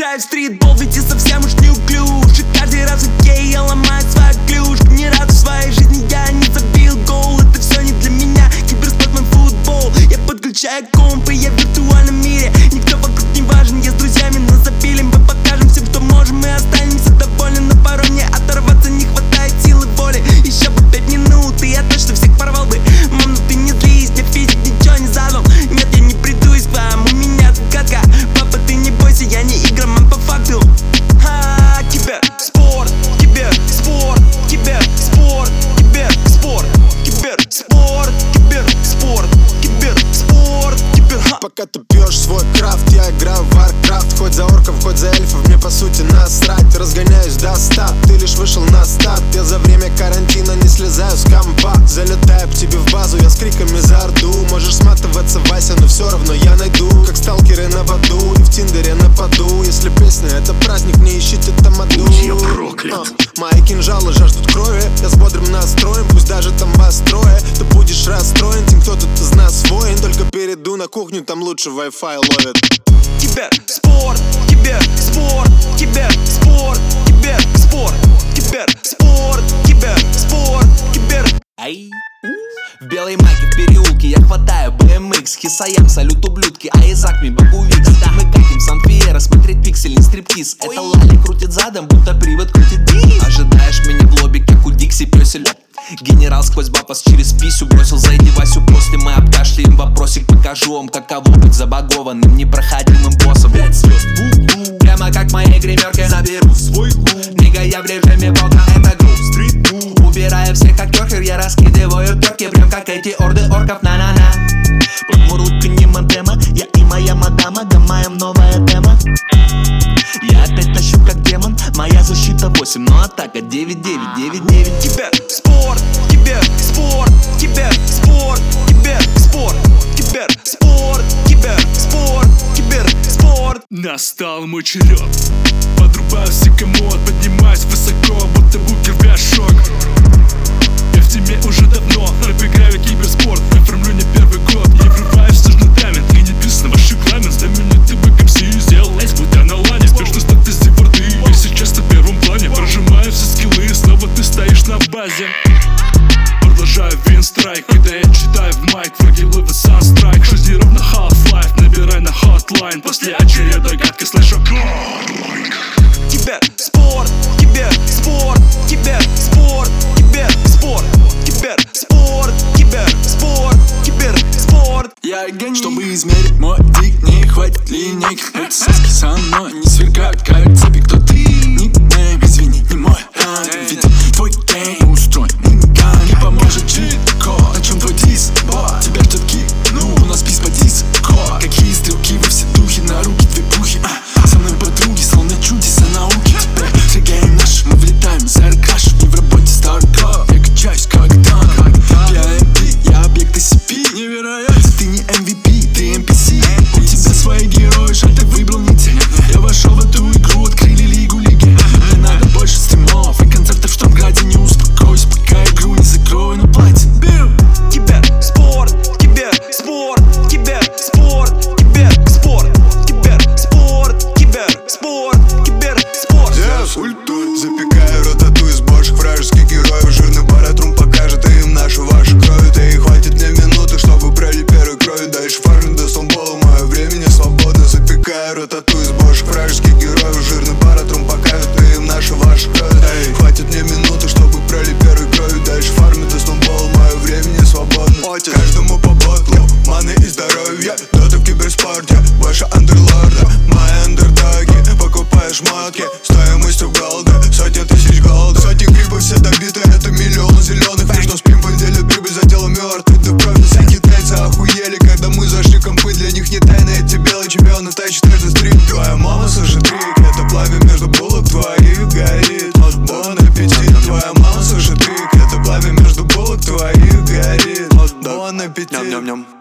играю в стритбол, ведь я совсем уж неуклюж. И каждый раз в хоккее я ломаю свою клюшку. Ни разу в своей жизни я не забил гол. Это все не для меня, киберспорт мой футбол. Я подключаю комп, и я в виртуальном мире. Никто вокруг не важен, я с друзьями на запилим. Мы покажем всем, что можем, и останемся довольны. Но порой мне оторваться не хватает силы воли. Еще бы 5 минут, и я точно всех порвал бы. Мам, ну ты не злись, мне физик ничего не задал. Нет, я не приду из вам, у меня загадка. Папа, ты не бойся, я не игроман по факту. Киберспорт, киберспорт, киберспорт, киберспорт, киберспорт, киберспорт, киберспорт, кибер. Пока ты пьешь свой крафт, я играю в Warcraft. Хоть за орков, хоть за эльфов, мне по сути насрать. Разгоняюсь до 100, ты лишь вышел на старт. Я за время карантина не слезаю с компа. Залетаю к тебе в базу, я с криками за орду. Можешь сматываться, Вася, но все равно я найду. Как сталкеры на воду и в тиндере нападу. Если песня это праздник, не ищите тамаду. Я проклят. Мои кинжалы жаждут крови, я с бодрым настроем. Пусть даже там вас трое, ты будешь расстроен тем, кто тут из нас воин. Только перейду на кухню, там лучше Wi-Fi ловит. Киберспорт, киберспорт, киберспорт, киберспорт, киберспорт, киберспорт, кибер. Ай. В белой майке в переулке я хватаю BMX. Хисаям, салют ублюдки, а Изак ми Бакувикс. Да, мы катим Сан-Фиера, смотреть пиксельный стриптиз. Это Лали крутит задом, будто привод крутит диск. Ожидаешь меня в лобби, как у Дикси пёсель. Генерал сквозь бапас через писю бросил, зайди Васю. После мы обкашляем вопросик, покажу вам, каково быть забагованным непроходимым боссом. 5 звезд, прямо как в моей гримерке. Заберу свой клуб, нига, я в режиме волка, это грув. Стрит, убирая всех как керхер, я раскидываю перки, прям как эти орды орков, на-на-на. Под мурлыка не модема, я и моя мадама гамаем новая тема. Я опять тащу как демон, моя защита 8, но атака 9-9, 9-9. Киберспорт, киберспорт, киберспорт, киберспорт, киберспорт, киберспорт, киберспорт. Настал мой черед. Подрубаю все комод, поднимаюсь высоко, будто букер вяшок. Я в теме уже давно, пробегаю киберспорт. Оформлю не первый год, я врываюсь в сложный тайминг. И не писано ваш регламент, знаменитый бэк МС. Сделал эйс, будь я на лане, спешно стать из диварды. Я сейчас на первом плане, прожимаю все скиллы. Снова ты стоишь на базе. Продолжаю винстрайк, когда я читаю в майк. Враги ловят санстрайк, жизнь ровно Half-Life. Набирай на хотлайн, после очередной гадки слышу горлайк. Киберспорт, киберспорт, киберспорт, киберспорт, киберспорт, киберспорт, киберспорт. Я гений. Чтобы измерить мой дик, не хватит линейк. Эти соски со мной не сверкают, как цепи. Кто ты? Никнейм, извини, не мой ранг. Ведь твой гейм устроен мимиками. Не поможет чит-код. На чем твой дисбот? Тебя ждет кик, ну у нас бис по дискорд. Какие стрелки, вы все духи, на руки две пухи. Со мной подруги, словно чудеса науки. Теперь же гейм наш, мы влетаем за аркаш. Не в работе StarCraft, я качаюсь как танк. Я MP, я объект SCP. Невероятно. Ты не MVP, ты NPC. У тебя свои герои, жаль, ты выбрал не те. Я вошел в эту игру, открыли лигу лиги. Мне надо больше стримов и концертов в Штамграде. Не успокоюсь, пока игру не закрою, но платин. Киберспорт, киберспорт, киберспорт, киберспорт, киберспорт, киберспорт, киберспорт. Я в культуре запекаю рататуй из бошек вражеских героев. Жирный баратрум покажет им нашу вашу кровь. Да и хватит мне минуты, чтобы пролить первую кровь. Дальше фармим до стамбола, мое времени свободно. Запекаю рататуй из бошек вражеских героев. Жирный баратрум покажет им нашу вашу кровь. Да и хватит мне минуты, чтобы пролить первую кровь. Дальше фармим до стамбола, мое времени свободно. Каждому по ботлу, маны и здоровья. Дота в киберспорте, больше андерлорда. Мои андердаги, покупаешь матки. Стоимостью голда, сотни тысяч голда. Сотни грибов все добиты, это миллион зеленых. Между спим поделят прибыль за тело мертвых. Да правда, все китайцы охуели, когда мы зашли компы. Для них не тайна, эти белые чемпионы тащат каждый стрим. Твоя мама сушит трик, это пламя между булок твоих горит. Бон аппетит, твоя мама сушит трик, это пламя между булок твоих горит. Бон аппетит. Ням-ням-ням.